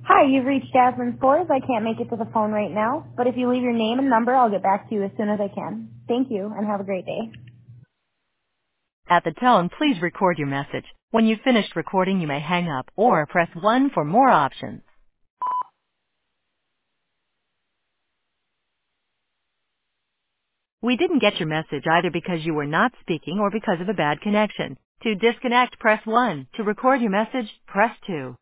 Hi, you've reached Jasmine Scores. I can't make it to the phone right now, but if you leave your name and number, I'll get back to you as soon as I can. Thank you, and have a great day. At the tone, please record your message. When you've finished recording, you may hang up or press 1 for more options. We didn't get your message either because you were not speaking or because of a bad connection. To disconnect, press 1. To record your message, press 2.